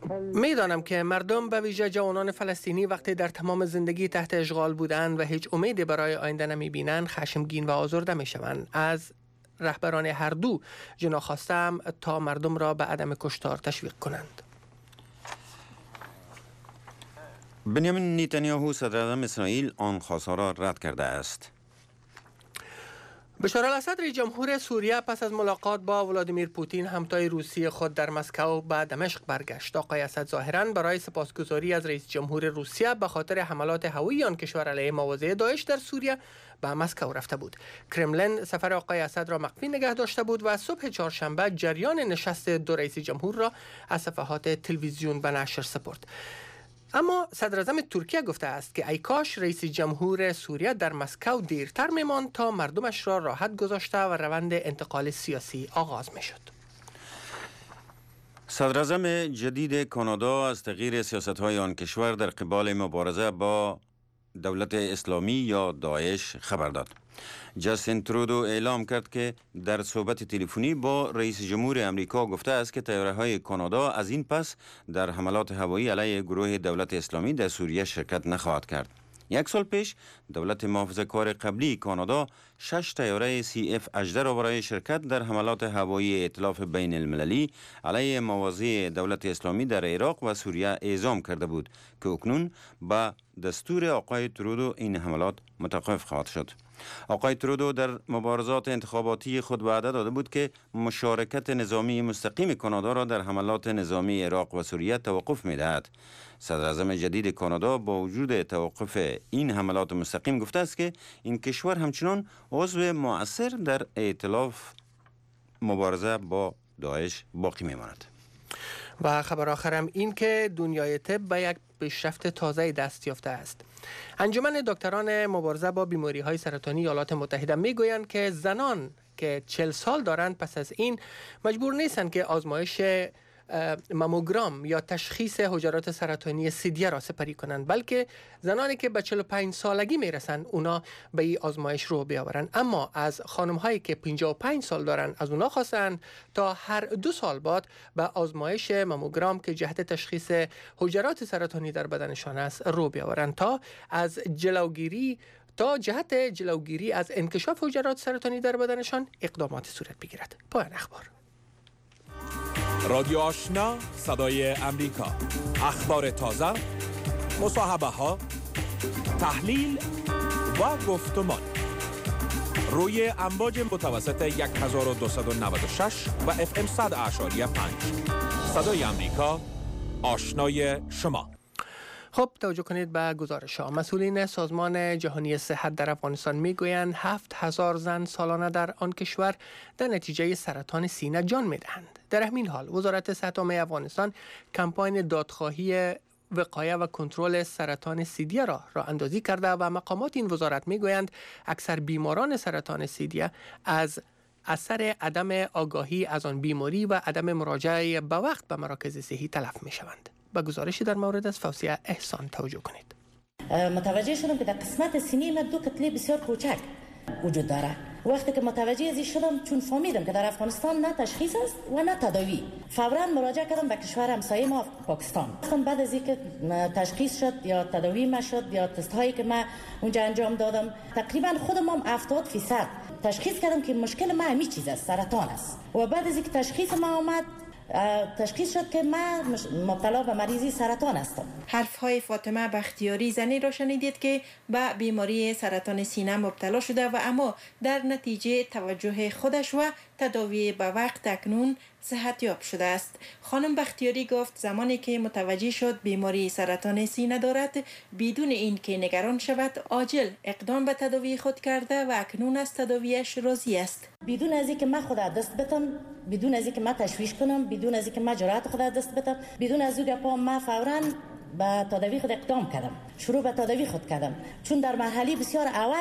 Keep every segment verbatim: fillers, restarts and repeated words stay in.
میدانم که مردم به ویژه جوانان فلسطینی وقتی در تمام زندگی تحت اشغال بودند و هیچ امیدی برای آینده نمیبینند خشمگین و آزرده میشوند. از رهبران هر دو جنا خواستم تا مردم را به عدم کشتار تشویق کنند. بنیامین نتانیاهو صدراعظم اسرائیل آن خواستها را رد کرده است. بشار الاسد رئیس جمهور سوریه پس از ملاقات با ولادیمیر پوتین همتای روسی خود در مسکو به دمشق برگشت. آقای اسد ظاهراً برای سپاسگزاری از رئیس جمهور روسیه به خاطر حملات هوایی آن کشور علیه مواضع داعش در سوریه به مسکو رفته بود. کرملین سفر آقای اسد را مخفی نگه داشته بود و صبح چهارشنبه جریان نشست دو رئیس جمهور را از صفحات تلویزیون به نشر سپرد. اما صدراعظم ترکیه گفته است که ای کاش رئیس جمهور سوریه در مسکو دیرتر میماند تا مردمش را راحت گذاشته و روند انتقال سیاسی آغاز میشد. صدراعظم جدید کانادا از تغییر سیاست‌های آن کشور در قبال مبارزه با دولت اسلامی یا داعش خبر داد. جاستین ترودو اعلام کرد که در صحبت تلفنی با رئیس جمهور امریکا گفته است که طیاره‌های کانادا از این پس در حملات هوایی علیه گروه دولت اسلامی در سوریه شرکت نخواهد کرد. یک سال پیش دولت محافظه‌کار قبلی کانادا شش طیاره سی اف هجده را برای شرکت در حملات هوایی ائتلاف بین المللی علیه مواضع دولت اسلامی در عراق و سوریه اعزام کرده بود که اکنون با دستور آقای ترودو این حملات متوقف خواهد شد. آقای ترودو در مبارزات انتخاباتی خود وعده داده بود که مشارکت نظامی مستقیم کانادا را در حملات نظامی عراق و سوریه توقف می‌دهد. صدراعظم جدید کانادا با وجود توقف این حملات مستقیم گفته است که این کشور همچنان عضو مؤثر در ائتلاف مبارزه با داعش باقی می‌ماند. و خبر آخرم این که دنیای طب به یک پیشرفت تازه دست یافته است. انجمن دکتران مبارزه با بیماری‌های سرطانی ایالات متحده میگویند که زنان که چهل سال دارند پس از این مجبور نیستند که آزمایش ماموگرام یا تشخیص حجرات سرطانی سیدیه را سپری کنند، بلکه زنانی که به چهل و پنج سالگی میرسند اونا به این آزمایش رو بیاورند. اما از خانم هایی که پنجاه و پنج سال دارند از اونا خواستند تا هر دو سال بعد به آزمایش ماموگرام که جهت تشخیص حجرات سرطانی در بدنشان است رو بیاورند تا از جلوگیری تا جهت جلوگیری از انکشاف حجرات سرطانی در بدنشان اقدامات صورت بگیرد. پایان اخبار. رادیو آشنا، صدای امریکا، اخبار تازه، مصاحبه ها، تحلیل و گفتمان روی امواج متوسط هزار و دویست و نود و شش و اف ام صد اعشاریه پنج. صدای امریکا، آشنای شما. خب توجه کنید به گزارش ها. مسئولین سازمان جهانی صحت در افغانستان میگویند هفت هزار زن سالانه در آن کشور در نتیجه سرطان سینه جان میدهند. در همین حال وزارت صحت عامه افغانستان کمپاین دادخواهی وقایه و کنترل سرطان سیدیه را راه اندازی کرده و مقامات این وزارت میگویند اکثر بیماران سرطان سیدیه از اثر عدم آگاهی از آن بیماری و عدم مراجعه به وقت به مراکز صحی تلف میشوند. با گزارشی در مورد از فوزیه احسان توجه کنید. متوجه شدم که در قسمت سینه من دو کتله بسیار کوچک وجود داره. وقتی که متوجه ازی شدم چون فهمیدم که در افغانستان نه تشخیص است و نه تداوی، فوراً مراجعه کردم به کشور همسایه ما پاکستان. بعد از اینکه تشخیص شد یا تداوی ما شد یا تست هایی که ما اونجا انجام دادم، تقریبا خودم هم هفتاد درصد تشخیص کردم که مشکل ما همین چیز است، سرطان است. و بعد از اینکه تشخیص ما آمد تشخیص شد که من مبتلا به مریضی سرطان هستم. حرفهای فاطمه بختیاری زنی را شنیدید که به بیماری سرطان سینه مبتلا شده و اما در نتیجه توجه خودش و تداوی به وقت اکنون صحتیاب شده است. خانم بختیاری گفت زمانی که متوجه شد بیماری سرطان سینه دارد بدون این که نگران شود عاجل اقدام به تداوی خود کرده و اکنون از تداویش راضی است. بدون از اینکه من خود دست بتم، بدون از اینکه من تشویش کنم، بدون از اینکه من جرأت خود دست بتم، بدون از اون گپا من فوراً به تداوی خود اقدام کردم. شروع به تداوی خود کردم چون در مرحله بسیار اول بود.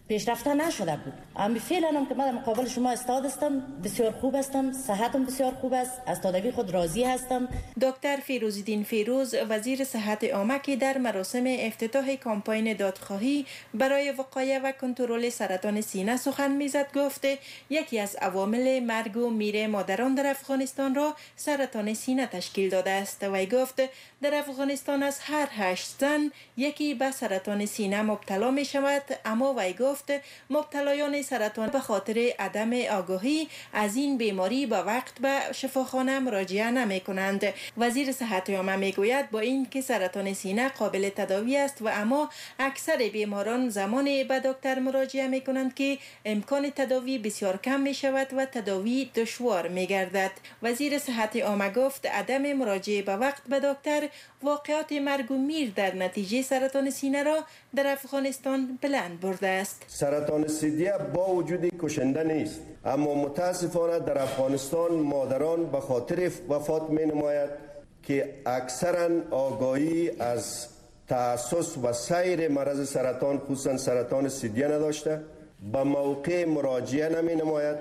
پیشرفته نشده بود. اما فعلا هم که من در مقابل شما استاد هستم، بسیار خوب هستم، صحتم بسیار خوب است، از تداوی خود راضی هستم. دکتر فیروزالدین فیروز وزیر صحت عامه که در مراسم افتتاح کمپاین دادخواهی برای وقایع و کنترل سرطان سینه سخن میزد گفت یکی از عوامل مرگ و میر مادران در افغانستان را سرطان سینه تشکیل داده است. وی گفت در افغانستان از هر هشت زن یکی به سرطان سینه مبتلا می شود، اما وی گفت مبتلایان سرطان به خاطر عدم آگاهی از این بیماری به وقت به شفاخانه مراجعه نمی کنند. وزیر صحت عامه می گوید با این که سرطان سینه قابل تداوی است و اما اکثر بیماران زمانی به دکتر مراجعه می کنند که امکان تداوی بسیار کم می شود و تداوی دشوار می گردد. وزیر صحت عامه گفت عدم مراجعه به وقت به دکتر واقعات مرگ و میر در نتیجه سرطان سینه را در افغانستان بلند برده است. سرطان سیدیه با وجودی کشنده نیست، اما متاسفانه در افغانستان مادران به خاطر وفات می نماید که اکثرا آگاهی از تأسس و سیر مرض سرطان خصوصا سرطان سیدیه نداشته، به موقع مراجعه نمی نماید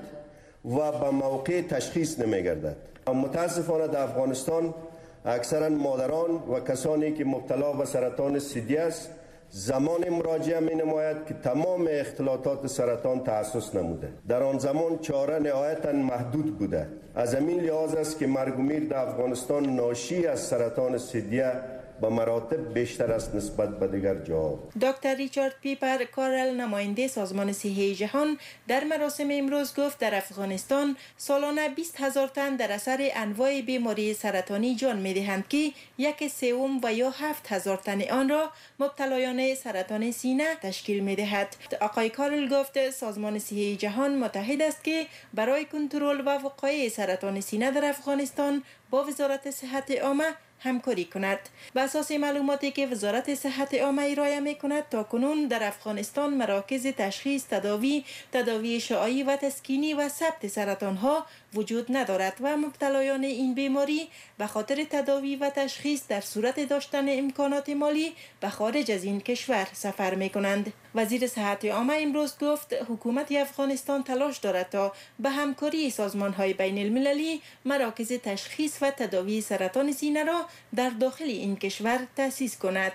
و به موقع تشخیص نمی گردد. متاسفانه در افغانستان اکثرا مادران و کسانی که مبتلا به سرطان سیدیه است زمان مراجعه می نماید که تمام اختلاطات سرطان تأسس نموده. در آن زمان چاره نهایتاً محدود بوده. از همین لحاظ است که مرگ و میر در افغانستان ناشی از سرطان سیدیه به مراتب بیشتر است نسبت به دیگر جاها. دکتر ریچارد پیپر کارل نماینده سازمان صحی جهان در مراسم امروز گفت در افغانستان سالانه بیست هزار تن در اثر انواع بیماری سرطانی جان می‌دهند که یک سوم و یا هفت هزار تن آن را مبتلایان سرطان سینه تشکیل می‌دهد. آقای کارل گفت سازمان صحی جهان متحد است که برای کنترل و وقایع سرطان سینه در افغانستان با وزارت صحت عامه همکاری کند. بر اساس معلوماتی که وزارت صحت عامه ارائه می کند تا کنون در افغانستان مراکز تشخیص، تداوی، تداوی شعاعی و تسکینی و ثبت سرطان ها وجود ندارد و مبتلایان این بیماری به خاطر تداوی و تشخیص در صورت داشتن امکانات مالی به خارج از این کشور سفر می کنند. وزیر صحت عامه امروز گفت حکومت افغانستان تلاش دارد تا به همکاری سازمان های بین المللی مراکز تشخیص و تداوی سرطان سینه را در داخل این کشور تأسیس کند.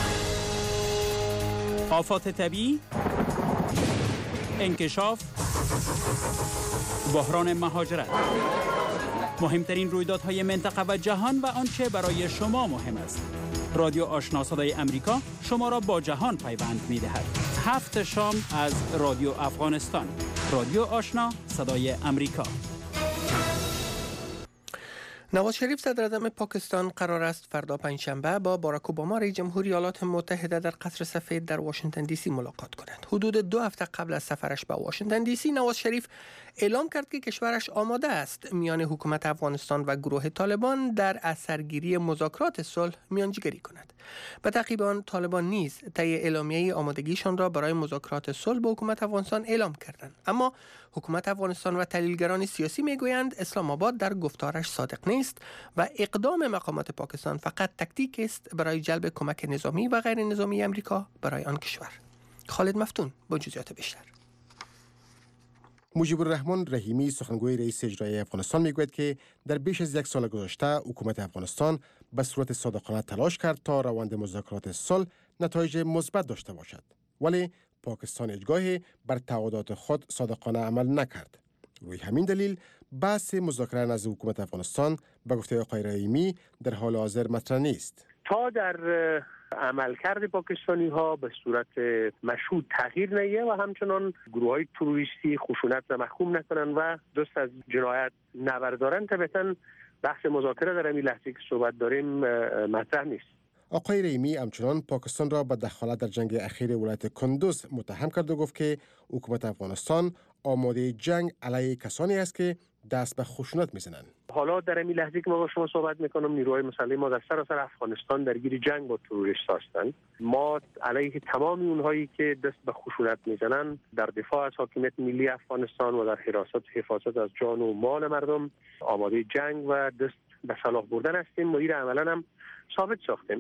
آفات طبیعی، انکشاف، بحران مهاجرت، مهمترین رویدادهای منطقه و جهان و آنچه برای شما مهم است. رادیو آشنا صدای امریکا شما را با جهان پیوند می دهد. هفت شام از رادیو افغانستان. رادیو آشنا صدای امریکا. نواز شریف صدر اعظم پاکستان قرار است فردا پنجشنبه با باراک اوباما رئیس جمهوری ایالات متحده در قصر سفید در واشنگتن دی سی ملاقات کند. حدود دو هفته قبل از سفرش به واشنگتن دی سی نواز شریف اعلام کرد که کشورش آماده است میان حکومت افغانستان و گروه طالبان در اثرگیری مذاکرات صلح میانجیگری کند. به تعقیب آن طالبان نیز طی اعلامیه آمادگیشان را برای مذاکرات صلح با حکومت افغانستان اعلام کردند، اما حکومت افغانستان و تحلیلگران سیاسی میگویند اسلام آباد در گفتارش صادق نیست و اقدام مقامات پاکستان فقط تکتیک است برای جلب کمک نظامی و غیر نظامی امریکا برای آن کشور. خالد مفتون با جزئیات بیشتر. مجیب الرحمن رحیمی سخنگوی رئیس اجرایی افغانستان میگوید که در بیش از یک سال گذشته حکومت افغانستان به صورت صادقانه تلاش کرد تا روند مذاکرات صلح نتایج مثبت داشته باشد، ولی پاکستان هیچگاه بر تعهدات خود صادقانه عمل نکرد. روی همین دلیل بحث مذاکره نزد حکومت افغانستان به گفته آقای رحیمی در حال حاضر مطرح نیست. تا در عملکرد پاکستانی ها به صورت مشهود تغییر نیه و همچنان گروه های تروریستی خشونت را محکوم نکنن و دست از جنایت نبردارن، طبعا بحث مذاکره در این لحظه که صحبت داریم مطرح نیست. آقای رحیمی همچنان پاکستان را به دخالت در جنگ اخیر ولایت کندوز متهم کرد و گفت که حکومت افغانستان آماده جنگ علیه کسانی است که دست به خشونت میزنند. حالا در این لحظه که ما با شما صحبت میکنم نیروهای مسلح ما در سراسر افغانستان درگیر جنگ با تروریست هستند. ما علیه تمام اونهایی که دست به خشونت میزنند در دفاع از حاکمیت ملی افغانستان و در حراست حفاظت از جان و مال مردم آماده جنگ و دست به سلاح بردن هستیم. مدیر عملا هم ثابت ساختیم.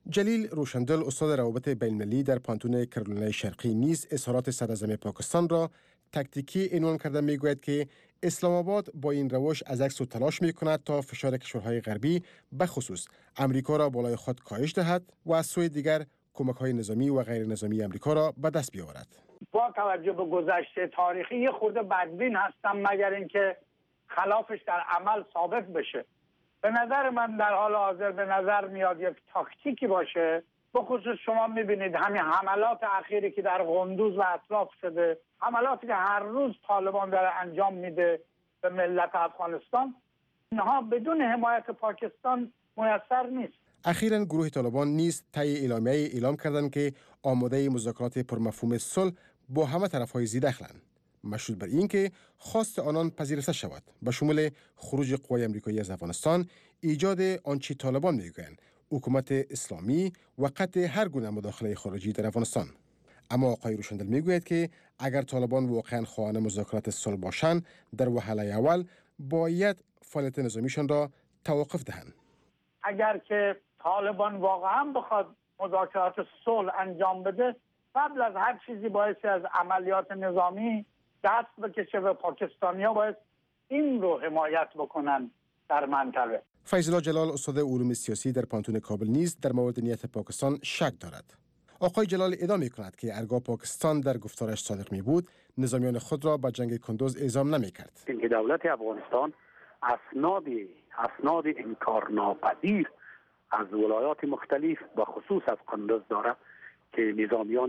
جلیل روشندل استاد روابط بین‌المللی در پانتون کرولینای شرقی نیز اظهارات صدراعظم پاکستان را تکتیکی عنوان کرده میگوید که اسلام آباد با این روش از عکس و تلاش میکند تا فشار کشورهای غربی به خصوص امریکا را بالای خود کاهش دهد و از سوی دیگر کمک‌های نظامی و غیر نظامی امریکا را به دست بیاورد. با توجه به گذشته تاریخی یه خورده بدبین هستم مگر اینکه خلافش در عمل ثابت بشه. به نظر من در حال حاضر به نظر میاد یک تاکتیکی باشه. به خصوص شما میبینید همین حملات اخیری که در قندوز و اطراف شده، حملاتی که هر روز طالبان داره انجام میده به ملت افغانستان، اینها بدون حمایت پاکستان میسر نیست. اخیراً گروه طالبان نیز طی اعلامیه اعلام کردند که آماده مذاکرات پرمفهوم صلح با همه طرف‌های ذی‌دخلند، مشروط بر این که خواست آنان پذیرفته شود، به شمول خروج قوای آمریکایی از افغانستان، ایجاد آنچه طالبان میگویند حکومت اسلامی و قطع هر گونه مداخله خارجی در افغانستان. اما آقای روشندل میگوید که اگر طالبان واقعا خواهان مذاکرات صلح باشند، در وهله اول باید فعالیت نظامیشان را توقف دهند. اگر که طالبان واقعا بخواد مذاکرات صلح انجام بده، قبل از هر چیزی باعث از عملیات نظامی دست بکشه و پاکستانی‌ها باید این رو حمایت بکنن در منطقه. فیض الله جلال استاد علوم سیاسی در پانتون کابل نیز در مورد نیت پاکستان شک دارد. آقای جلال ادامه می‌کند که اگر پاکستان در گفتارش صادق می بود، نظامیان خود را به جنگ کندوز اعزام نمی‌کرد. اینکه دولت افغانستان اسناد اسناد انکارناپذیر از ولایات مختلف و خصوص از قندوز داره که نظامیان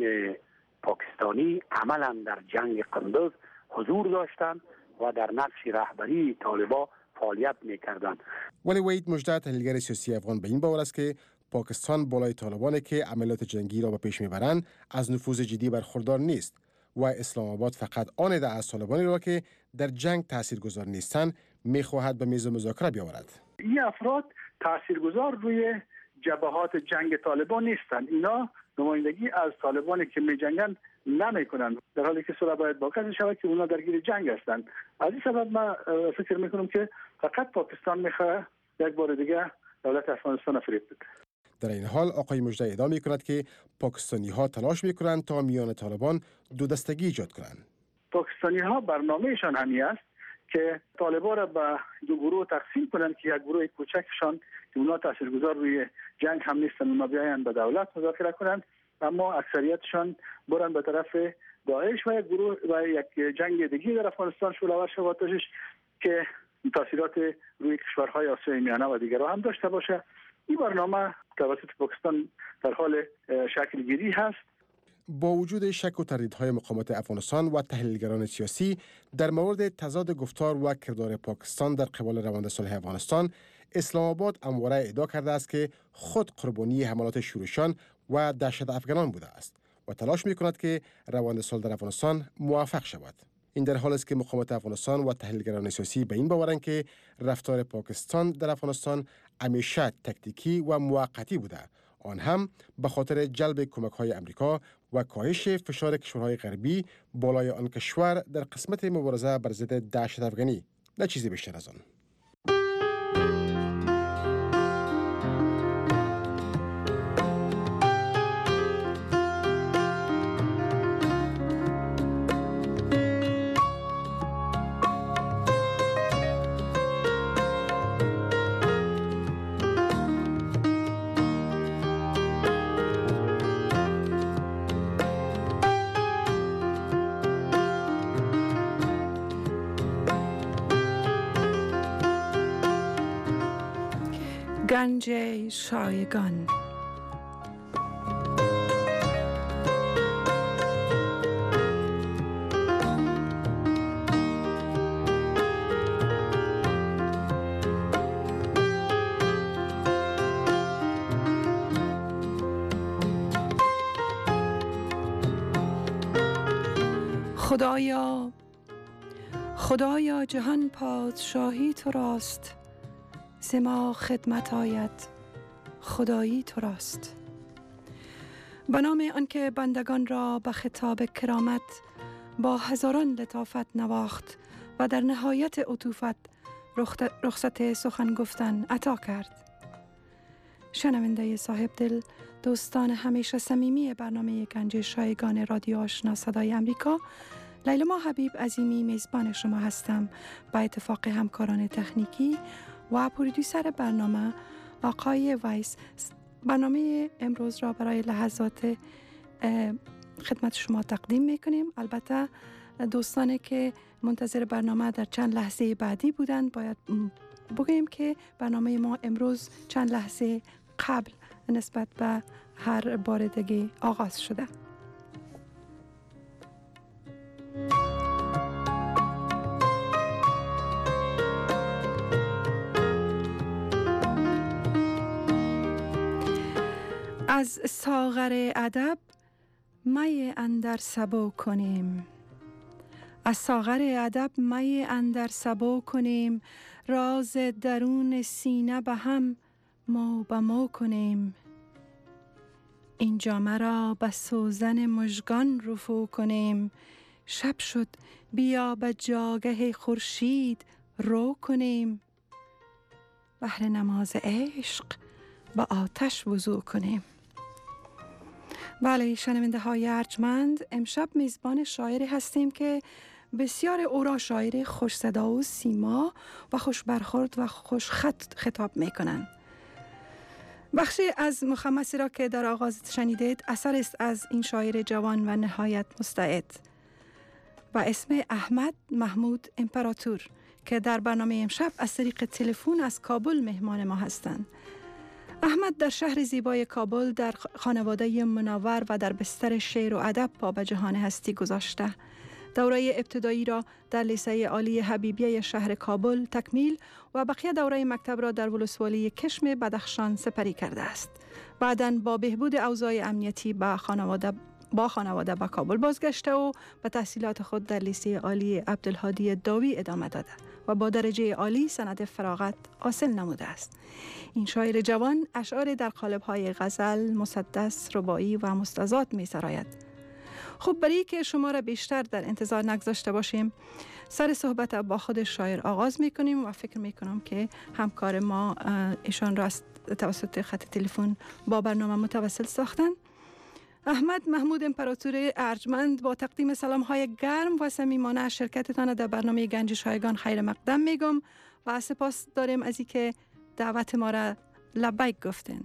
پاکستانی عملا در جنگ قندوز حضور داشتند و در نقش رهبری طالبان فعالیت می‌کردند. ولی وحید مژده تحلیلگر سیاسی افغان به این باور است که پاکستان بالای طالبان که عملیات جنگی را به پیش میبرند از نفوذ جدی برخوردار نیست و اسلام آباد فقط آن ده از طالبانی را که در جنگ تاثیرگذار نیستند میخواهد به میز مذاکره بیاورد. این افراد تاثیرگذار روی جبهات جنگ طالبان نیستند. اینا نمایندگی از طالبانی که میجنگند نمیکنند، در حالی که صلح باید با کسی شود که اونا درگیر جنگ هستند. از این سبب من فکر میکنم که فقط پاکستان میخواد یک بار دیگه دولت افغانستان فریب بده. در این حال آقای مژده ادعا می‌کند که پاکستانی ها تلاش می‌کنند تا میان طالبان دو دستگی ایجاد کنند. پاکستانی ها برنامه‌شان همین است که طالبان را به دو گروه تقسیم کنند که یک گروه کوچکشان که اونا تاثیرگذار روی جنگ هم نیستند، اونا بیاین به دولت مذاکره کنند، اما اکثریتشان برن به طرف داعش و یک گروه و یک جنگ دیگه در افغانستان شعله‌ور شواتش که تاثیرات روی کشورهای آسیای میانه و دیگر هم داشته باشه. این برنامه توسط پاکستان در حال شکل گیری هست. با وجود شک و تردیدهای مقامات افغانستان و تحلیلگران سیاسی در مورد تضاد گفتار و کردار پاکستان در قبال روند صلح افغانستان، اسلام آباد همواره ادعا کرده است که خود قربانی حملات شورشان و دهشت افغانان بوده است و تلاش می‌کند که روند صلح در افغانستان موفق شود. این در حالی است که مقامات افغانستان و تحلیلگران سیاسی به این باورند که رفتار پاکستان در افغانستان همیشه تکتیکی و موقتی بوده، آن هم به خاطر جلب کمک‌های امریکا و کاهش فشار کشورهای غربی بالای آن کشور در قسمت مبارزه بر ضد دهشت افغانی، نه چیزی بیشتر از آن. گنج شایگان. خدایا خدایا جهان پادشاهی تو راست، ز ما خدمت آید خدایی تو راست. به نام آنکه بندگان را به خطاب کرامت با هزاران لطافت نواخت و در نهایت عطوفت رخصت سخن گفتن عطا کرد. شنونده صاحب دل، دوستان همیشه صمیمی برنامه گنج شایگان رادیو آشنا صدای امریکا، لیلما حبیب عظیمی میزبان شما هستم. با اتفاق همکاران تکنیکی و پرودیوسر برنامه آقای وایس، برنامه امروز را برای لحظات خدمت شما تقدیم میکنیم. البته دوستانی که منتظر برنامه در چند لحظه بعدی بودند باید بگوییم که برنامه ما امروز چند لحظه قبل نسبت به هر بار دیگه آغاز شده. از ساغر ادب می اندر سبو کنیم، از ساغر ادب می اندر سبو کنیم، راز درون سینه به هم مو به مو کنیم. این جامه را به سوزن مژگان رفو کنیم، شب شد بیا به جاگه خورشید رو کنیم. بهر نماز عشق به آتش وضو کنیم. بله شنونده های ارجمند، امشب میزبان شاعری هستیم که بسیار او را شاعر خوش صدا و سیما و خوش برخورد و خوش خط خطاب میکنند. بخشی از مخمسی را که در آغاز شنیدید اثر است از این شاعر جوان و نهایت مستعد و اسم احمد محمود امپراتور که در برنامه امشب از طریق تلفن از کابل مهمان ما هستند. احمد در شهر زیبای کابل در خانواده منور و در بستر شعر و ادب پا به جهان هستی گذاشته. دوره ابتدایی را در لیسه عالی حبیبیه شهر کابل تکمیل و بقیه دوره مکتب را در ولسوالی کشم بدخشان سپری کرده است. بعداً با بهبود اوضاع امنیتی با خانواده با خانواده به کابل بازگشته و به تحصیلات خود در لیسه عالی عبدالهادی داوی ادامه داده و با درجه عالی سند فراغت حاصل نموده است. این شاعر جوان اشعار در قالب‌های غزل، مسدس، رباعی و مستزاد می‌سراید. خب برای که شما را بیشتر در انتظار نگذاشته باشیم، سر صحبت با خود شاعر آغاز می‌کنیم و فکر می‌کنم که همکار ما ایشان را توسط خط تلفن با برنامه متواصل ساختن. احمد محمود امپراتور ارجمند، با تقدیم سلام‌های گرم و صمیمانه از شرکتتان در برنامه گنج شایگان خیر مقدم میگم و سپاس داریم از اینکه دعوت ما را لبیک گفتین.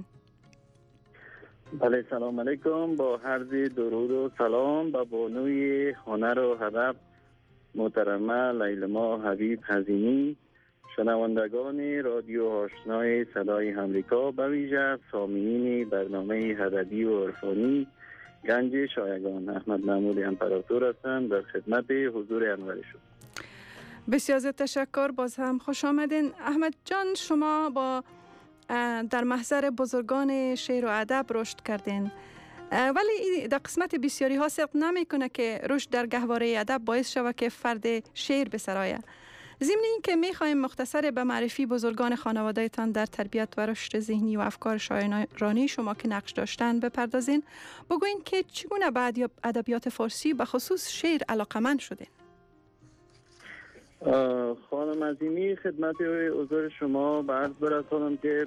بله سلام علیکم، با عرض درود و سلام به بانوی هنر و ادب محترمه لیلما حبیب حزینی، شنوندگان رادیو آشنای صدای امریکا، به ویژه سامعین برنامه ادبی و عرفانی گنج شایگان. احمد محمود امپراتور هستم در خدمت حضور انور شما. بسیار زیاد تشکر، باز هم خوش آمدین. احمد جان، شما با در محضر بزرگان شعر و ادب رشد کردین، ولی در قسمت بسیاری ها صدق نمی کنه که رشد در گهواره ادب باعث شود که فرد شعر بسرایه. ضمن این که می خواهیم مختصر به معرفی بزرگان خانواده تان در تربیت و رشد ذهنی و افکار شاعرانه شما که نقش داشتن بپردازین، بگوین که چگونه به ادبیات فارسی به خصوص شعر علاقمند شدین. خانم عظیمی، خدمت حضور شما به عرض برسانم که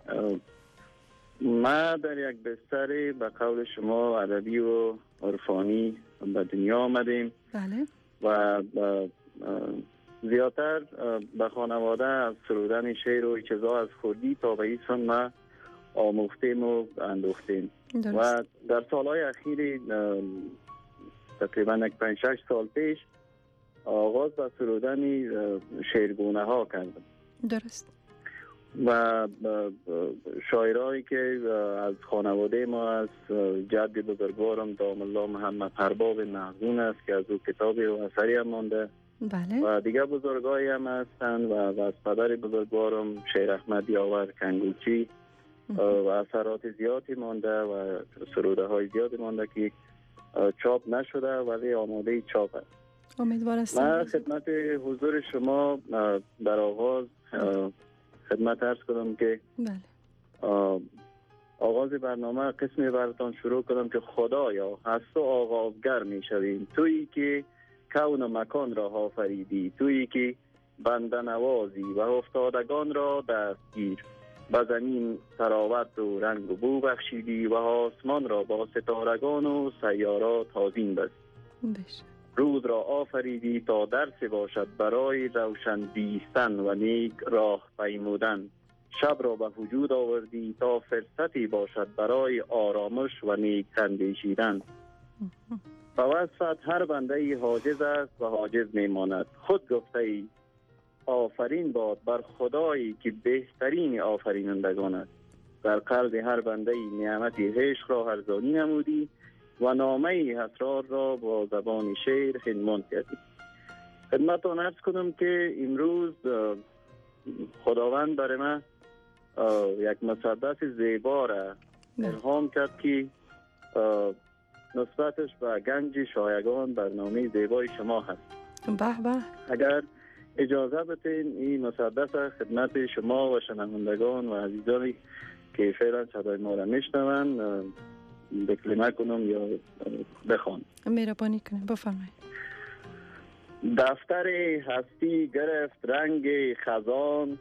ما در یک بستر به قول شما ادبی و عرفانی به دنیا آمدیم. بله. و زیادتر به خانواده از سرودن شعر و چیزا از خودی تا به این سن ما آموختیم و اندوختیم. و در سالهای اخیر تقریبا یک پنج شش سال پیش آغاز به سرودن شعرگونه ها کردم. درست. و شاعرایی که از خانواده ما از جد بزرگوارم دام الله محمد ارباب محزون است که از او کتابی و اثری هم مانده. بله. و دیگه بزرگایی هم هستن و از پدر بزرگوارم شیر احمد یاور کنگوچی و اثرات زیادی مانده و سروده های زیادی مانده که چاپ نشده ولی آماده چاپ است. امیدوار هستم. من خدمت حضور شما در آغاز خدمت عرض کنم که بله. آغاز برنامه قسمی براتان شروع کنم که خدایا از تو آغازگر می شویم، تویی که کون و مکان را آفریدی، تویی که بنده نوازی و افتادگان را دستگیر، به زمین تراوت و رنگ و بو بخشیدی و آسمان را با ستارگان و سیارات تازین بست. روز را آفریدی تا درس باشد برای روشن بیستن و نیک راه پیمودن. شب را به وجود آوردی تا فرصتی باشد برای آرامش و نیک اندیشیدن. به وصفت هر بنده ای حاجز است و حاجز میماند. خود گفته ای آفرین باد بر خدایی که بهترین آفرینندگان است. در قلب هر بنده ای نعمت عشق را ارزانی نمودی و نامه اسرار را با زبان شعر خدمت کردی. خدمتتان عرض کنم که امروز خداوند برای من یک مسدس زیبا را الهام کرد که نسبتش به گنج شایگان برنامه زیبای شما هست. به به. اگر اجازه بدین این مسدس خدمت شما و شنوندگان و عزیزانی که فعلا صدای ما را میشنون بکلمه کنم یا بخوان. مهربانی کنیم، بفرمایید. دفتر هستی گرفت رنگ خزان،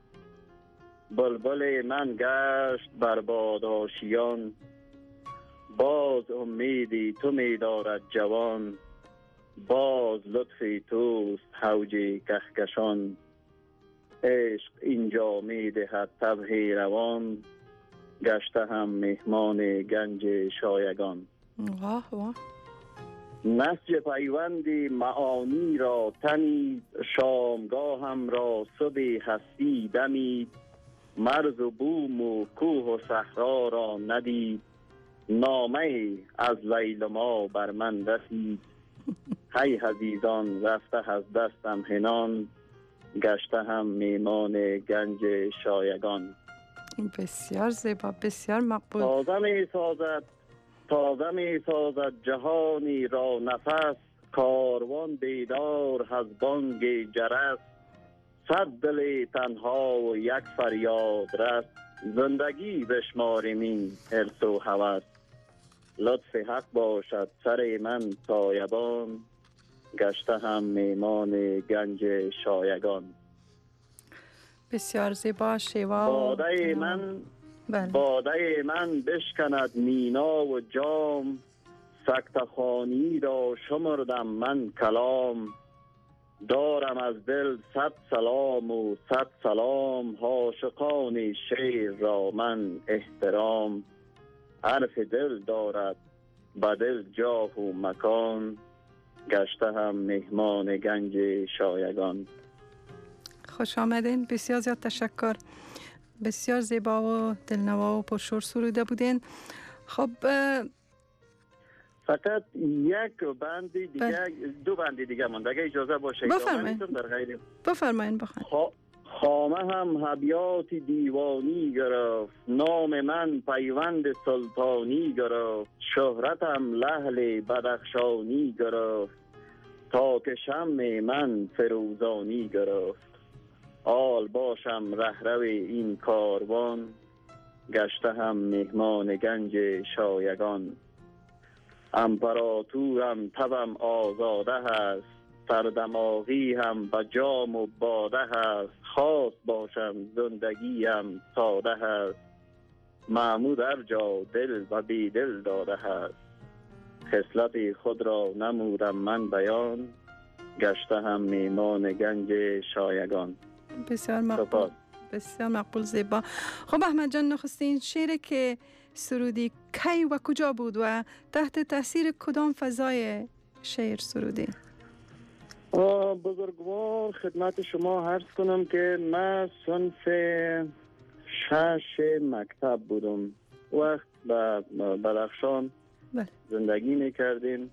بلبل من گشت بر باد آشیان. باز امیدی تو می دارد جوان، باز لطفی توست حوج کهکشان. عشق اینجا می دهد طبع روان، گشته هم مهمان گنج شایگان. واه واه. نسج پیوندی معانی را تنید، شامگاه هم را صبح هستی دمید. مرز و بوم و کوه و صحرا را ندید، نامه از لیل ما بر من رسید. هی عزیزان رفته از دستم حنان، گشته هم میمان گنج شایگان. بسیار زیبا، بسیار مقبول. تازه می سازد تازه می سازد جهانی را نفس، کاروان بیدار از بانگ جرس. صد دل تنها و یک فریاد رس، زندگی بشماریم این حرص و هوس. لطف حق باشد سر من تایبان، گشته هم میمان گنج شایگان. بسیار زیبا شیوا. باده من بله. باده من بشکند مینا و جام، سکتخانی را شمردم من کلام. دارم از دل صد سلام و صد سلام، عاشقان شعر را من احترام. حرف دل دارد بدل جاه و مکان، گشته هم مهمان گنج شایگان. خوش آمدین، بسیار زیاد تشکر. بسیار زیبا و دلنوا و پرشور سروده بودین. خب فقط یک بند دیگه دو بند دیگه مونده اگه اجازه باشه. بفرمایید بفرمایید بخوان. خامه هم ابیات دیوانی گرفت، نام من پیوند سلطانی گرفت. شهرتم لحل بدخشانی گرفت، تا که شمع من فروزانی گرفت. آل باشم رهرو این کاروان، گشته هم مهمان گنج شایگان. امپراتورم تبم آزاده هست، سردماغی هم به جام و باده هست. خاص باشم زندگیم ساده هست، محمود هر جا دل و بی دل داده هست. خصلت خود را نمودم من بیان، گشته هم میمان گنج شایگان. بسیار مقبول، بسیار مقبول، زیبا. خب احمد جان، نخستین شعری که سرودی کی و کجا بود و تحت تاثیر کدام فضای شعر سرودی؟ بزرگوار خدمت شما عرض کنم که من صنف شش مکتب بودم. وقت به بدخشان بله. زندگی میکردیم.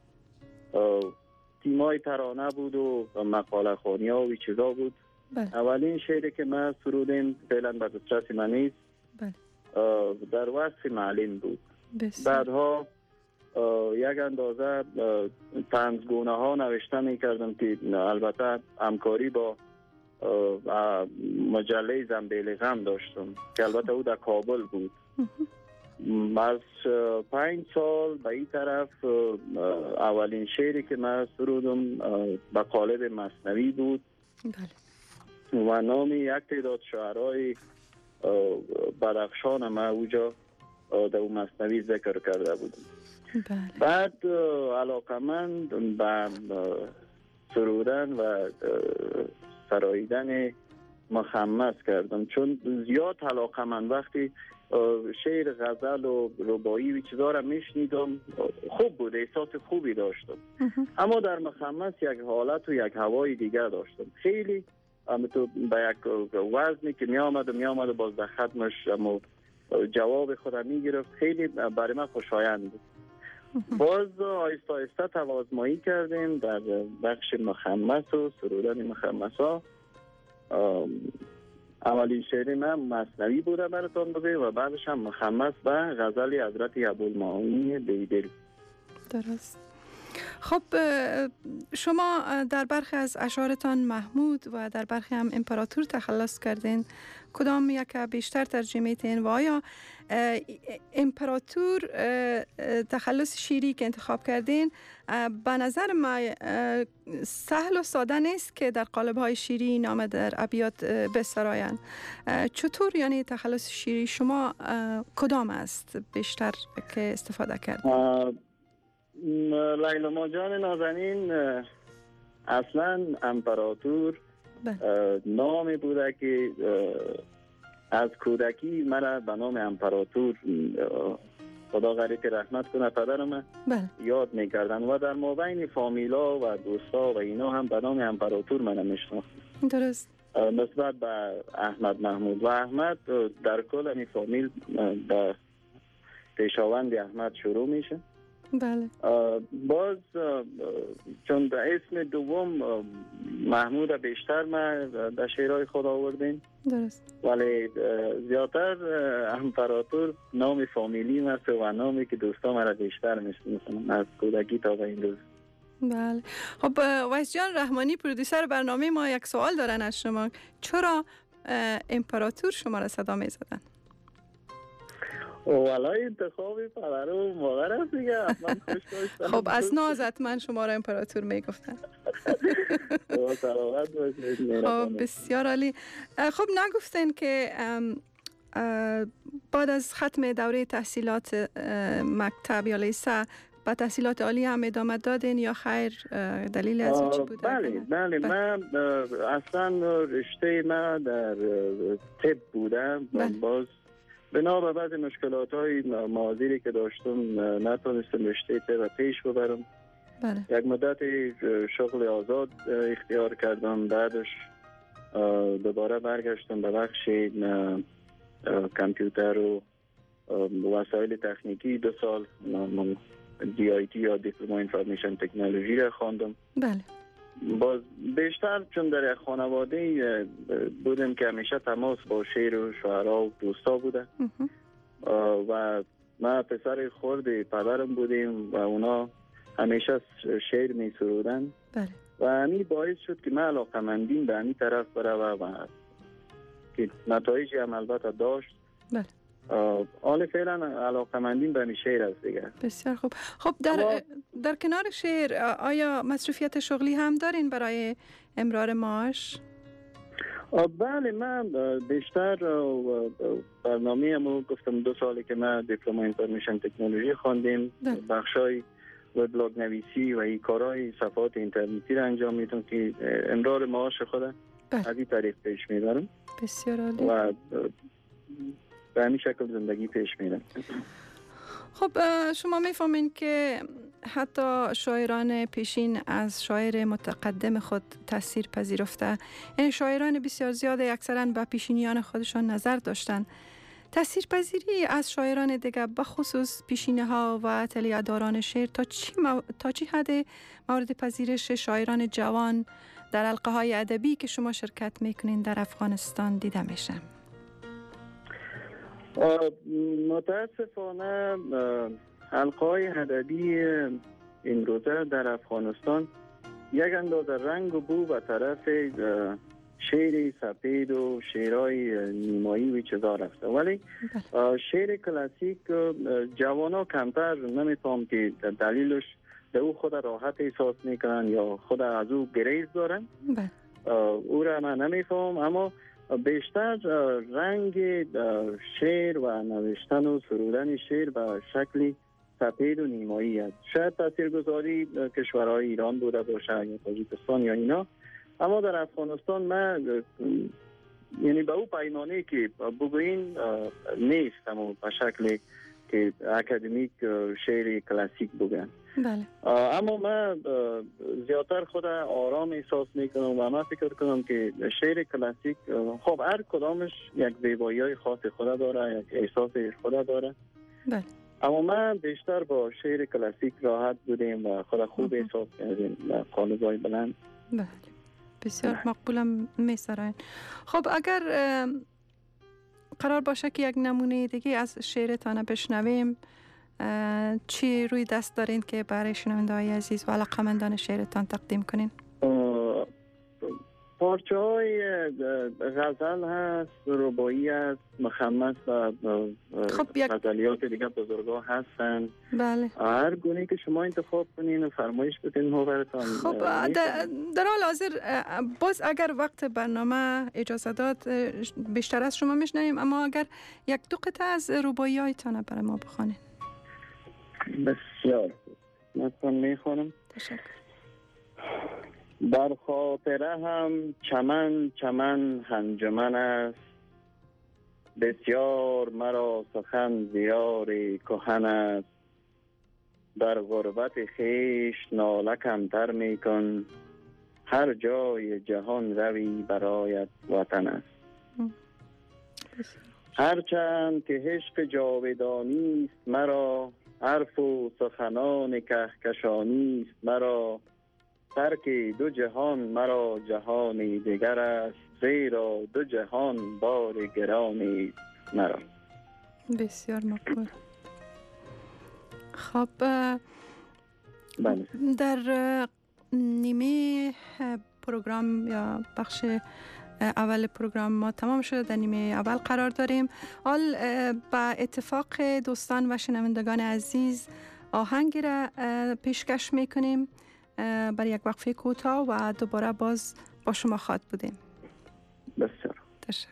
تیمای ترانه بود و مقاله خوانی ها و چیزا بود. بله. اولین شعری که من سرودیم فعلا به دسترس من نیست. بله. در وصف معلم بود. بسیار. بعدها یک اندازه طنزگونه ها نوشته می کردم که البته همکاری با مجله زنبیل غم داشتم که البته او در کابل بود. از پنج سال به این طرف اولین شعری که من سرودم به قالب مثنوی بود. بله. و نام یک تعداد شعرهای بدخشان ما اوجا در اون مثنوی ذکر کرده بودم. بله. بعد علاقمند به سرودن و سراییدن مخمس کردم، چون زیاد علاقمند وقتی شعر غزل و رباعی و چیزا را میشنیدم خوب بود، احساس خوبی داشتم. اما در مخمس یک حالت و یک هوای دیگر داشتم، خیلی تو به یک وزنی که می آمد و می آمد و باز در ختمش جواب خودم می گرفت، خیلی برای من خوشایند بود. باز آیسته آیسته توازمایی کردیم در بخش مخمس و سرودن مخمس ها. اولین شعر من مثنوی بوده براتون بگم و بعدش هم مخمس و غزل حضرت ابوالمعانی بیدل. درست. خب شما در برخی از اشعارتان محمود و در برخی هم امپراتور تخلص کردین، کدام یک بیشتر ترجمه میتین و آیا امپراتور تخلص شیری که انتخاب کردین به نظر ما سهل و ساده نیست که در قالب‌های شیری نام در ابیات بسرایند؟ چطور یعنی تخلص شیری شما کدام است بیشتر که استفاده کردین؟ لیلا جان نازنین، اصلا امپراتور نامی بوده که از کودکی من به نام امپراتور خدا غریق رحمت کنه پدرم یاد میکردن و در مابین فامیلا و دوستا و اینا هم به نام امپراتور من میشناختن. درست. نسبت به احمد محمود و احمد در کل این فامیل به پیشاوند احمد شروع میشه. بله. باز چون در اسم دوم محمود بیشتر ما در شعرهای خود آوردیم. درست. ولی زیادتر امپراتور نام فامیلی است و نامی که دوستان مرا بیشتر میشناسن از کودکی تا به این روز. بله. خب ویس جان رحمانی پرودوسر برنامه ما یک سوال دارن از شما، چرا امپراتور شما را صدا میزدن؟ والله انتخابی پدر و مادر است دیگه، من خوش داشتم. خب از نازت من شما را امپراتور میگفتن. سلامت باشید. خب بسیار عالی. خب نگفتین که بعد از ختم دوره تحصیلات مکتب یا لیسه با تحصیلات عالی هم ادامه دادین یا خیر دلیل از چی بوده؟ بله بله من اصلا رشته من در طب بودم، باز بنا به بعض مشکلات های ماضی که داشتم نتونستم رشته طب پیش ببرم. بله. یک مدت شغل آزاد اختیار کردم، بعدش دوباره برگشتم به بخش کامپیوتر و وسایل تکنیکی، دو سال دی آی تی یا دیپلم انفورمیشن تکنولوژی را خواندم. بله. باز بیشتر چون در یک خانواده بودم که همیشه تماس با شعر و شعرا و دوستا بوده و ما پسر خرد پدرم بودیم و اونا همیشه شعر می سرودن. بله. و همین باعث شد که من علاقمندیم به همین طرف بروم و که نتایجی هم البته داشت. بله. حال فعلا علاقمندیم به همین شعر است دیگه. بسیار خوب. خب در در کنار شعر آیا مصروفیت شغلی هم دارین برای امرار معاش؟ بله من بیشتر برنامه همو گفتم دو سالی که من دیپلم انفورمیشن تکنولوژی خواندیم، بخشای وبلاگ نویسی و این کارهای صفحات اینترنتی را انجام میدم که امرار معاش خودم از این طریق پیش میبرم. بسیار عالی. و به همین شکل زندگی پیش میرم. خب شما میفهمین که حتی شاعران پیشین از شاعر متقدم خود تاثیر پذیرفته، یعنی شاعران بسیار زیاده اکثرا به پیشینیان خودشان نظر داشتن. تاثیر پذیری از شاعران دیگه به خصوص پیشینه ها و اتلیه‌داران شعر تا چی مو... تا چی حد مورد پذیرش شاعران جوان در حلقه های ادبی که شما شرکت میکنین در افغانستان دیده میشه؟ متاسفانه حلقه های ادبی این روزه در افغانستان یک اندازه رنگ و بو به طرف شعر سپید و شعرهای نیمایی و چیزا رفته، ولی شعر کلاسیک جوانا کمتر نمیتونم که دلیلش به او خود راحت احساس میکنن یا خود از او گریز دارن. او را من نمیفهم، اما بیشتر رنگ شعر و نوشتن و سرودن شعر به شکل سپید و نیمایی است. شاید تاثیرگذاری کشورهای ایران بوده باشه یا تاجیکستان یا اینا، اما در افغانستان من یعنی به او پیمانه که بگوین نیست، اما به شکل که اکادمیک شعر کلاسیک بگن. بله. اما من زیادتر خود آرام احساس میکنم و من فکر کنم که شعر کلاسیک خب هر کدامش یک زیبایی های خاص خود داره، یک احساس خود داره. بله. اما من بیشتر با شعر کلاسیک راحت بودیم و خود خوب احساس کردیم و قالب‌های بلند. بله. بسیار مقبولم میسرین. خب اگر قرار باشه که یک نمونه دیگه از شعرتان بشنویم، چی روی دست دارین که برای شنونده های عزیز و علاقه‌مندان شعرتان تقدیم کنین؟ پارچه های غزل هست، ربایی هست، مخمس و خب یک... غزلیات دیگه بزرگا هستن. بله. هر گونه که شما انتخاب کنین و فرمایش بدین ما براتون. خب در, در حال حاضر باز اگر وقت برنامه اجازه داد بیشتر از شما میشنویم، اما اگر یک دو قطعه از ربایی هایتان برای ما بخوانید. بسیار مثلا میخوانم. تشکر. در خاطره هم چمن چمن هنجمن است، بسیار مرا سخن زیار کهن است. در غربت خیش ناله کمتر میکن، هر جای جهان روی برایت وطن است. هرچند که عشق جاودانی است مرا، حرف و سخنان کهکشانی است مرا. ترک دو جهان مرا جهان دیگر است، زیرا دو جهان بار گرانی مرا. بسیار مقبول. خب بله. در نیمه پروگرام یا بخش اول پروگرام ما تمام شده، در نیمه اول قرار داریم. حال با اتفاق دوستان و شنوندگان عزیز آهنگی را پیشکش میکنیم برای یک وقفه کوتاه و دوباره باز با شما خواهد بودیم. بسیار تشکر.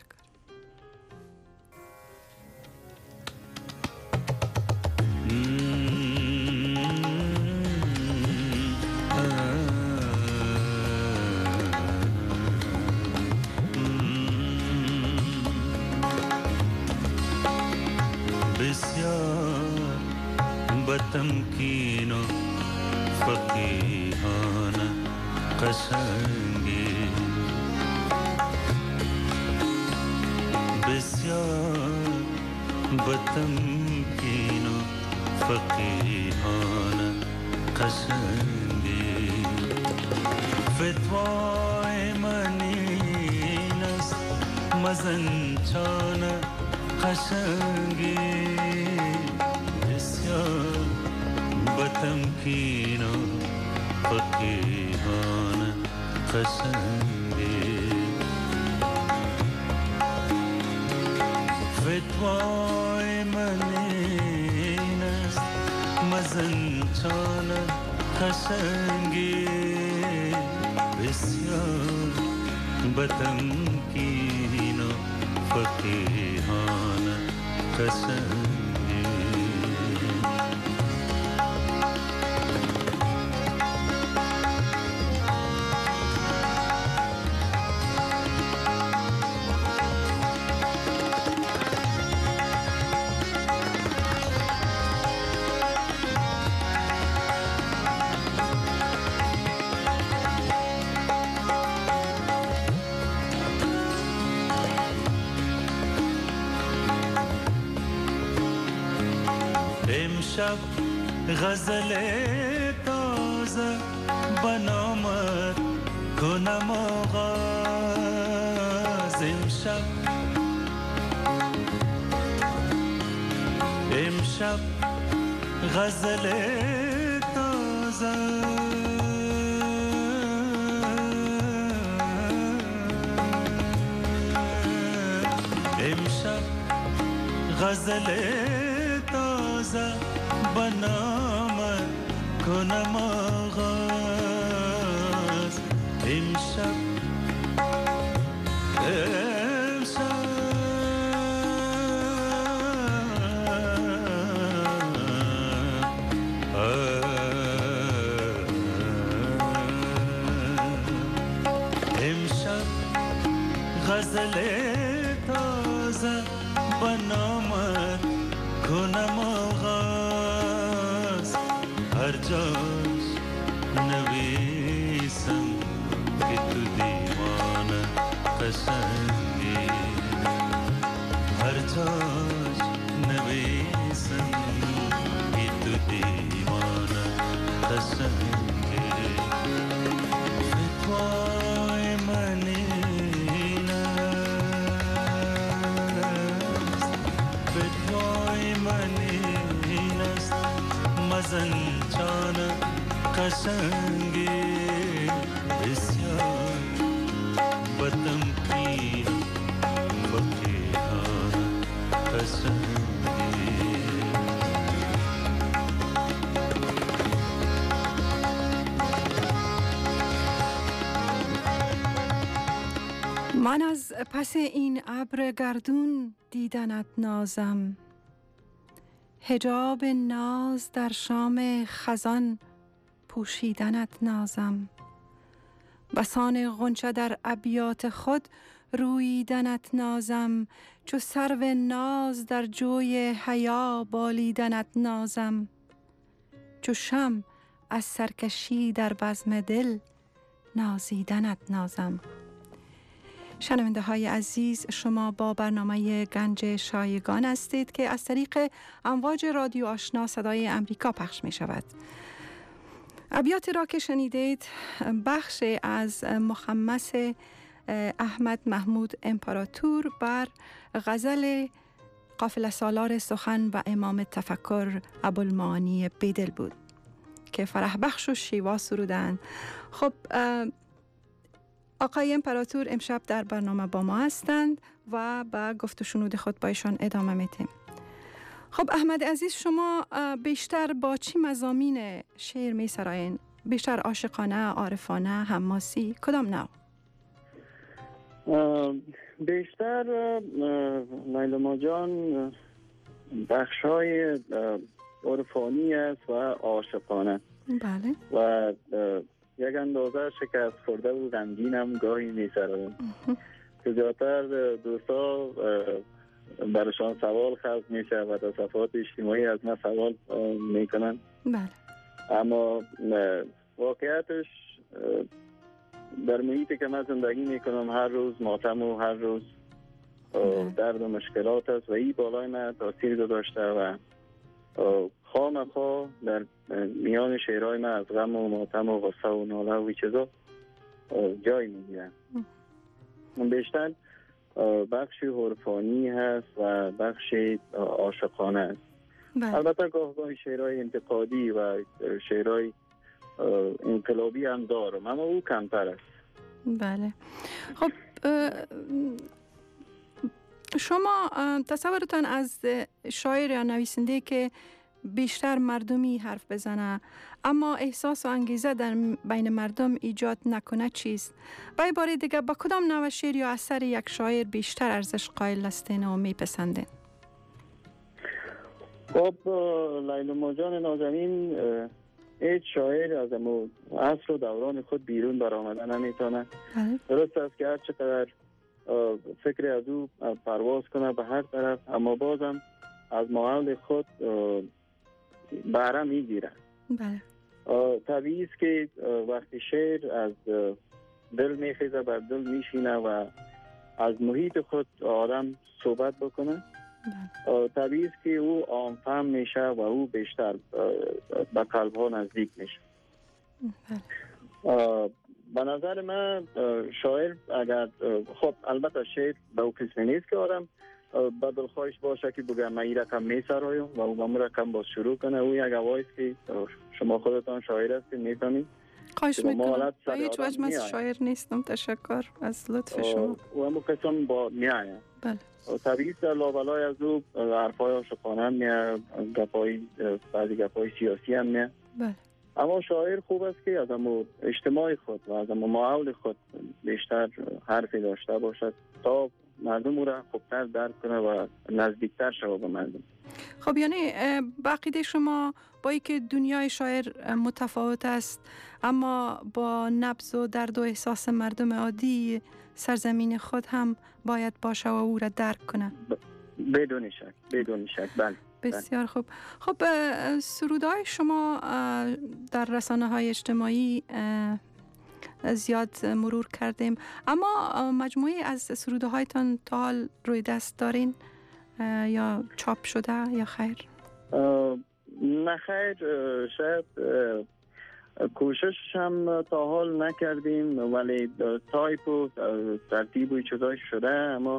بسیار بتمکین و فقیهانه قشنگی، بسیار بتمکین و فقیهانه قشنگی. فتوای من این است مزنچانه قشنگی، بسیار بتمکین و فقیهانه قشنگی. فتوای من این است مزنچانه قشنگی، بسیار بتمکین و فقیهانه قشنگی. امشب غزل تازه بنامت کنم آغاز. امشب امشب غزل تازه امشب غزل بنام کنم آغاز. امشب غزل تازه بنامد کنم آغاز هر جاش نویسم که تو دیوانه قشنگی هر جاش نویسم که تو دیوانه قشنگی فتوای من این است فتوای من این است مزن جان قشنگی بسیار بدم کین فقیران قشنگی من از پس این ابر گردون دیدنت نازم حجاب ناز در شام خزان پوشیدنت نازم بسان غنچه در ابیات خود رویدنت نازم چو سرو ناز در جوی حیا بالیدنت نازم چو شم از سرکشی در بزم دل نازیدنت نازم. شنونده های عزیز، شما با برنامه گنج شایگان هستید که از طریق امواج رادیو آشنا صدای امریکا پخش می شود. ابیاتی را که شنیدید بخش از مخمس احمد محمود امپراتور بر غزل قافله سالار سخن و امام تفکر ابوالمعانی بیدل بود که فرح بخش و شیوا سرودند. خب آقای امپراتور امشب در برنامه با ما هستند و با گفت و شنود خود با ایشان ادامه میدیم. خب احمد عزیز، شما بیشتر با چی مضامین شعر می سراین؟ بیشتر عاشقانه، عارفانه، حماسی، کدام نوع؟ بیشتر لیلا جان بخشای عرفانی است و عاشقانه. بله. و یک اندازه شکست خورده و غمگین هم گاهی می سرایم. زیادتر دوستا برشان سوال خلق می شود و در صفحات اجتماعی از من سوال می کنن. بله. اما واقعیتش در محیطی که من زندگی می کنم هر روز ماتم و هر روز درد و مشکلات است و این بالای من تاثیر گذاشته و خواه خواه در میان شعرهای من از غم و ماتم و غصه و ناله و چیزا جای میگیرن. بیشتر بخشی عرفانی هست و بخشی عاشقانه است. بله. البته گاه گاهی شعرهای انتقادی و شعرهای انقلابی هم دارم، اما او کمتر است. بله. خب شما تصورتان از شاعر یا نویسنده که بیشتر مردمی حرف بزنه اما احساس و انگیزه در بین مردم ایجاد نکنه چیست؟ و بار دیگه با کدام نوع شعر یا اثر یک شاعر بیشتر ارزش قائل هستین و میپسندین؟ خب لیلا جان نازنین، هیچ شاعر از امو عصر و دوران خود بیرون برآمده نمیتونه. درست است که هر چقدر فکر از او پرواز کنه به هر طرف، اما بازم از محل خود بهره میگیره. بله. طبیعی است که وقتی شعر از دل میخیزه بر دل میشینه و از محیط خود آدم صحبت بکنه، طبیعی است که او عام‌فهم میشه و او بیشتر به قلب ها نزدیک میشه. به نظر من شاعر اگر خب البته شعر به او قسمی نیست که آدم به دلخواهش باشه که بگه من این رقم میسرایم و او به اون رقم باز شروع کنه. او یک هوایی است که شما خودتان شاعر هستید میفهمید. خواهش میکنم. به هیچ وجه من شاعر نیستم. تشکر از لطف شما. و همون قسم با میایم. بله. طبیعی در لابلای از او حرفای عاشقانه هم میاد، گپای بعضی گپای سیاسی هم میاد. بله. اما شاعر خوب است که از امو اجتماع خود و از امو ماحول خود بیشتر حرفی داشته باشد تا مردم او را خوبتر درک کنه و نزدیکتر شود به مردم. خب یعنی بقیده شما با اینکه دنیای شاعر متفاوت است اما با نبض و درد و احساس مردم عادی سرزمین خود هم باید باشه و او را درک کنه. بدون شک بدون شک بله. بسیار خوب. خب سرودهای شما در رسانه های اجتماعی زیاد مرور کردیم، اما مجموعی از سروده هایتان تا حال روی دست دارین یا چاپ شده یا خیر؟ نه خیر، شاید کوشش هم تا حال نکردیم ولی تایپ و ترتیب و چیزای شده، اما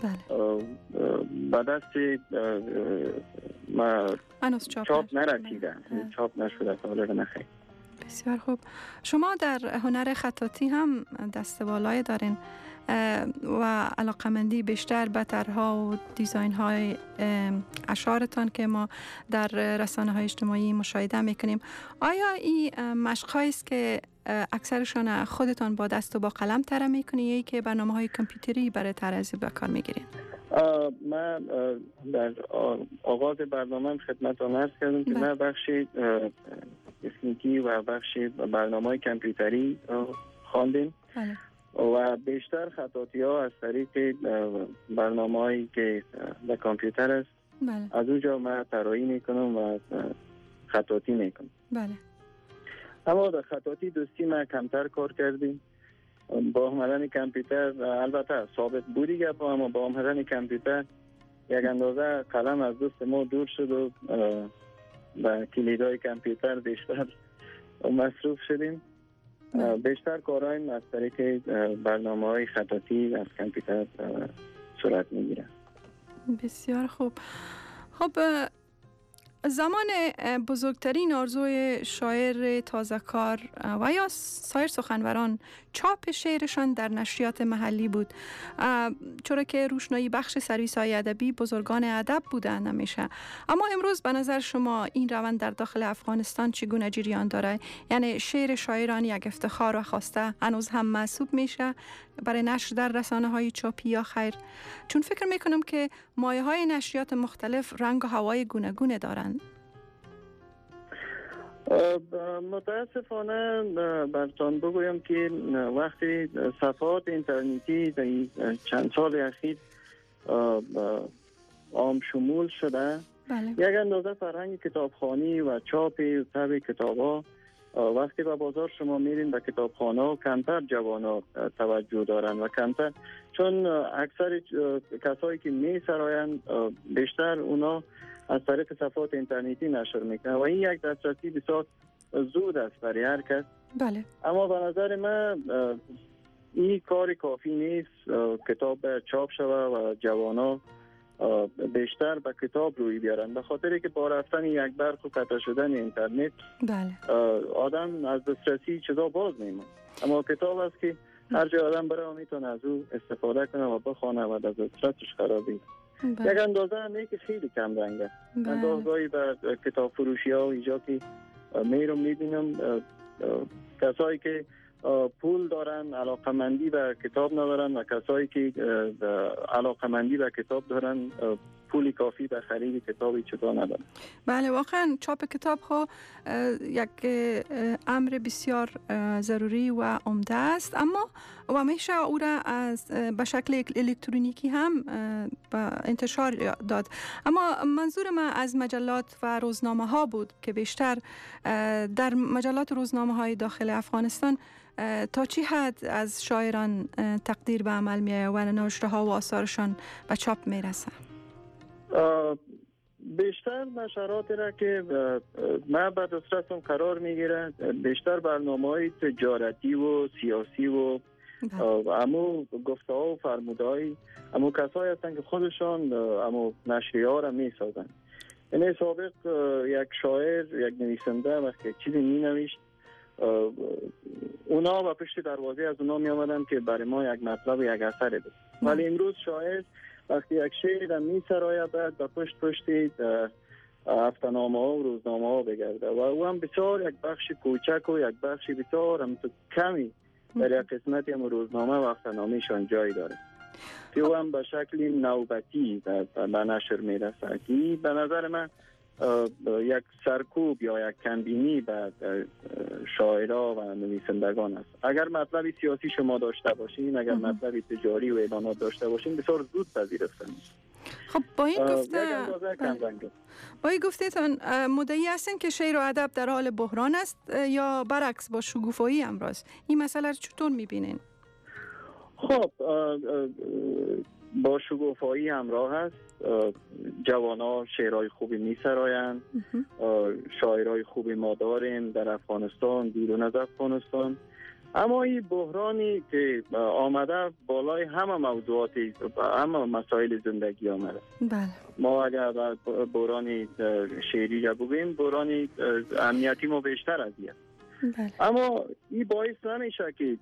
به دست ما چاپ, چاپ نرسیده، چاپ نشده تا حال. نه خیر. بسیار خوب. شما در هنر خطاطی هم دست بالای دارین و علاقمندی بیشتر به طرح‌ها و دیزاین‌های اشعارتان که ما در رسانه‌های اجتماعی مشاهده می‌کنیم. آیا این مشق‌هایی است که اکثرشان خودتان با دست و با قلم طرح می‌کنید یا که برنامه‌های کامپیوتری برای طرح به کار می‌گیرین؟ من در آغاز برنامه خدمتتان عرض کردم که من بخشی تکنیکی و بخشی برنامه‌های کامپیوتری خواندیم و بیشتر خطاطی ها از طریق برنامه هایی که در کامپیوتر است. بله. از اونجا من طراحی میکنم و خطاطی میکنم. بله. اما در خطاطی دوستی ما کمتر کار کردیم. با آمدن کامپیوتر البته ثابت بودی گپ، اما با آمدن کامپیوتر یک اندازه قلم از دست ما دور شد و با کلیدهای کامپیوتر بیشتر مصروف شدیم. بیشتر کارهایم از طریق برنامه های خطاطی از کامپیوتر صورت میگیره. بسیار خوب. خب زمان بزرگترین آرزوی شاعر تازه کار و یا سایر سخنوران چاپ شعرشان در نشریات محلی بود، چرا که روشنایی بخش سرویس های ادبی بزرگان ادب بودند همیشه. اما امروز به نظر شما این روند در داخل افغانستان چگونه جریان داره؟ یعنی شعر شاعران یک افتخار و خواسته هنوز هم محسوب میشه برای نشر در رسانه های چاپی یا خیر؟ چون فکر میکنم که مایه های نشریات مختلف رنگ و هوای گونه گونه دارند. متاسفانه برتان بگویم که وقتی صفحات اینترنتی در چند سال اخیر عام شمول شده، بله. یک اندازه فرهنگ کتابخوانی و چاپ و طبع کتاب ها وقتی به بازار شما میرین به کتابخانه ها کمتر جوان ها توجه دارن و کمتر، چون اکثر کسایی که می سراین بیشتر اونا از طریق صفحات اینترنتی نشر میکنن و این یک دسترسی بسیار زود است برای هر کس. بله. اما به نظر من این کار کافی نیست. کتاب چاپ شوه و جوانا بیشتر به کتاب روی بیارن، به خاطری که با رفتن یک برق و قطع شدن اینترنت بله. آدم از دسترسی چیزا باز میمونه. اما کتاب است که هر جای آدم بره میتونه از او استفاده کنه و بخونه و از دسترسش قرار بگیره. بله. یک اندازه هم که خیلی کم رنگه. من گاهی به کتاب فروشی ها و اینجا که میرم میبینم کسایی که پول دارن علاقمندی به کتاب ندارن و کسایی که علاقمندی به کتاب دارن پولی کافی به خرید کتابی چطور ندارن. بله واقعا چاپ کتاب ها یک امر بسیار ضروری و عمده است، اما و میشه او را از به شکل الکترونیکی هم انتشار داد. اما منظور من از مجلات و روزنامه ها بود که بیشتر در مجلات و روزنامه های داخل افغانستان تا چی حد از شاعران تقدیر به عمل میآید و نوشته‌ها و آثارشان به چاپ میرسه؟ بیشتر نشراتی را که من به دسترسم قرار میگیره بیشتر برنامه‌های تجارتی و سیاسی و امو گفته ها و فرموده های امو کسایی هستن که خودشان امو نشریه ها را میسازن. یعنی سابق یک شاعر یک نویسنده وقتی چیزی می نوشت اونا و پشت دروازه از اونا می آمدن که برای ما یک مطلب یک اثر بود، ولی امروز شاعر وقتی یک شعر را می سرایه بعد به پشت پشتی هفته‌نامه ها و روزنامه ها بگرده و او هم بسیار یک بخش کوچک و یک بخش بسیار هم تو کمی در یک قسمتی هم روزنامه و هفته‌نامه‌شان جای داره. که او هم به شکل نوبتی به نشر میرسه که به نظر من یک سرکوب یا یک کمبینی به شاعرها و نویسندگان است. اگر مطلب سیاسی شما داشته باشین، اگر مطلب تجاری و اعلانات داشته باشین، بسیار زود پذیرفته میشه. خب با این گفته با این گفتهتان مدعی هستین که شعر و ادب در حال بحران است یا برعکس با شکوفایی امراض؟ این مسئله رو چطور میبینین؟ خب با شکوفایی همراه است. جوانا شعرهای خوبی می سراین، شاعرهای خوبی ما داریم در افغانستان، بیرون از افغانستان، اما این بحرانی که آمده بالای همه موضوعات، همه مسائل زندگی آمده. بله. ما اگر بحران شعری را بگوییم، بحران امنیتی ما بیشتر از این. بله. اما این باعث نمیشه که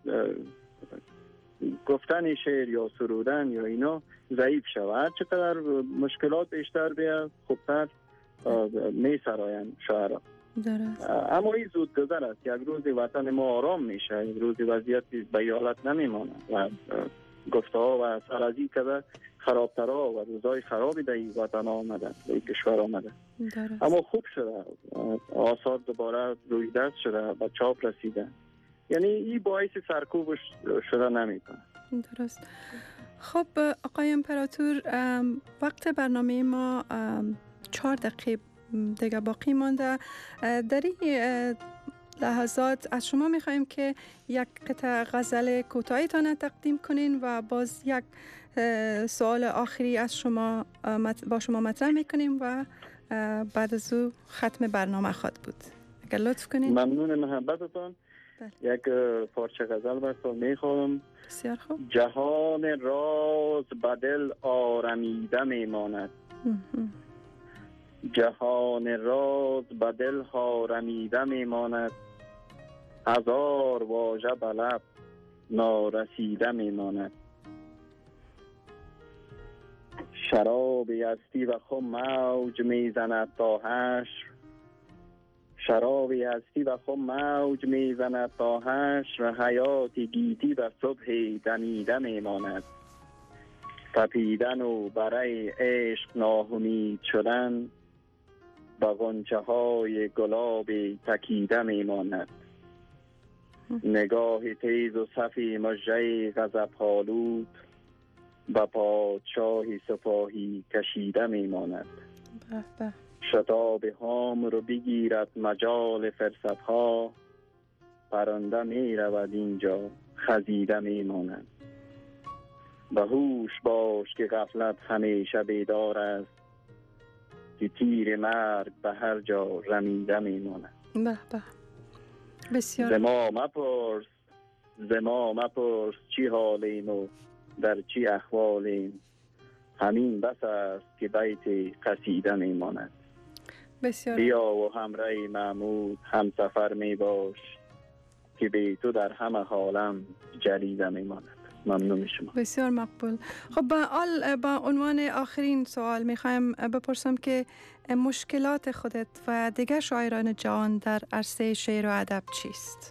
گفتن شعر یا سرودن یا اینا ضعیف شود. چقدر مشکلات بیشتر بیاد، خوبتر می سراین شاعرها. درست. اما این زود گذر است. یک روز وطن ما آرام میشه، یک روز وضعیت به حالت نمیمانه و گفته ها و سرازی کده خرابترها و روزای خرابی در این وطن آمده، در این کشور آمده. درست. اما خوب شده، آثار دوباره روی دست شده و چاپ رسیده. یعنی این باعث سرکوب شده نمیکنه. درست. خب آقای امپراتور، وقت برنامه ما چهار دقیقه دیگه باقی مانده. در این لحظات از شما میخوایم که یک قطعه غزل کوتاهی تان تقدیم کنین و باز یک سوال آخری از شما با شما مطرح میکنیم و بعد از او ختم برنامه خواهد بود. اگر لطف کنین. ممنون محبتتان. یک پارچه غزل براتون میخوام. بسیار خوب. جهان راز بدل آرمیده میماند. جهان راز بدل آرمیده میماند، هزار واژه به لب نارسیده میماند. شراب هستی و خم موج میزند تا حشر، شراب هستی و خم موج میزند تا حشر، حیات گیتی و صبح دمیده میماند. تپیدن و برای عشق ناامید شدن، با غنچه های گلاب تکیده میماند. نگاه تیز و صفی مژه غضب آلود، با پادشاه سپاهی کشیده میماند. شتاب هام رو بگیرد مجال فرصت ها، پرنده می رود اینجا خزیده میماند. به هوش باش که غفلت همیشه بیدار است، که تیر مرگ به هر جا رمیده میماند. به به. بسیار. زما مپرس زما مپرس چی حالیم و در چی احوالیم، همین بس است که بیت قصیده میماند. بسیار. بیا و همراه محمود هم سفر می باش، که بی تو در همه حالم جریده میماند. ممنون شما. بسیار مقبول. خب با آل با عنوان آخرین سوال میخوایم بپرسم که مشکلات خودت و دیگر شاعران جهان در عرصه شعر و ادب چیست؟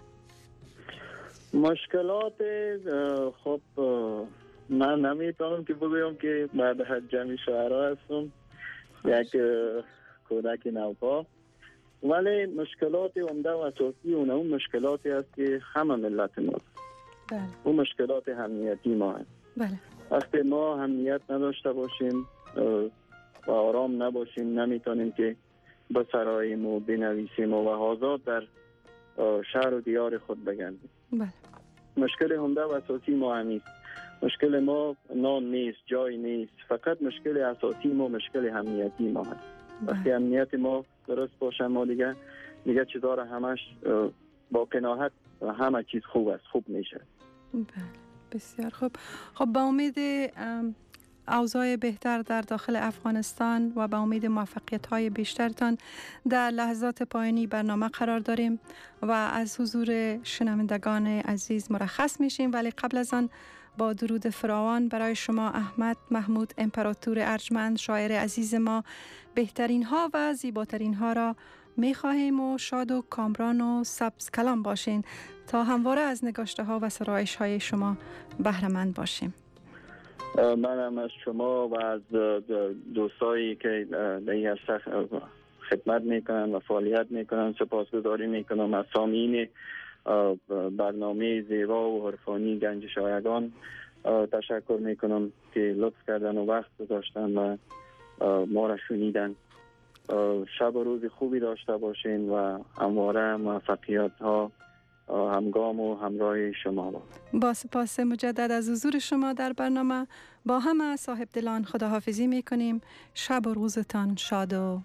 مشکلات خب من نمیتونم که بگویم که بعد از جمعی شاعرها هستم، یک کودک نوپا، ولی مشکلات عمده و اساسی اون اون مشکلاتی است که همه ملت ما. بله. اون مشکلات امنیتی ما هست. بله. وقتی ما امنیت نداشته باشیم و آرام نباشیم، نمیتونیم که به سراییم و بنویسیم و آزاد در شهر و دیار خود بگردیم. بله. مشکل عمده و اساسی ما همیست. مشکل ما نان نیست، جای نیست، فقط مشکل اساسی ما مشکل امنیتی ما هست. وقتی امنیت ما درست باشه، ما دیگه دیگه چیزا را همش با قناعت و همه چیز خوب است، خوب میشه. بله. بسیار خوب. خب با امید اوضاع بهتر در داخل افغانستان و با امید موفقیت های بیشترتان در لحظات پایانی برنامه قرار داریم و از حضور شنوندگان عزیز مرخص میشیم، ولی قبل از آن با درود فراوان برای شما احمد محمود امپراتور ارجمند، شاعر عزیز ما، بهترین ها و زیباترین ها را می خواهیم و شاد و کامران و سبز کلام باشین تا همواره از نگاشته ها و سرایش های شما بهره مند باشیم. منم از شما و از دوستایی که در این عرصه خدمت میکنن و فعالیت میکنن سپاسگزاری میکنم. از سامعین برنامه زیبا و عرفانی گنج شایگان تشکر میکنم که لطف کردن و وقت گذاشتن و ما را شنیدن. شب و روز خوبی داشته باشین و همواره موفقیت ها همگام و همراه شما با. با سپاس مجدد از حضور شما در برنامه. با همه صاحب دلان خداحافظی میکنیم. شب و روزتان شاد و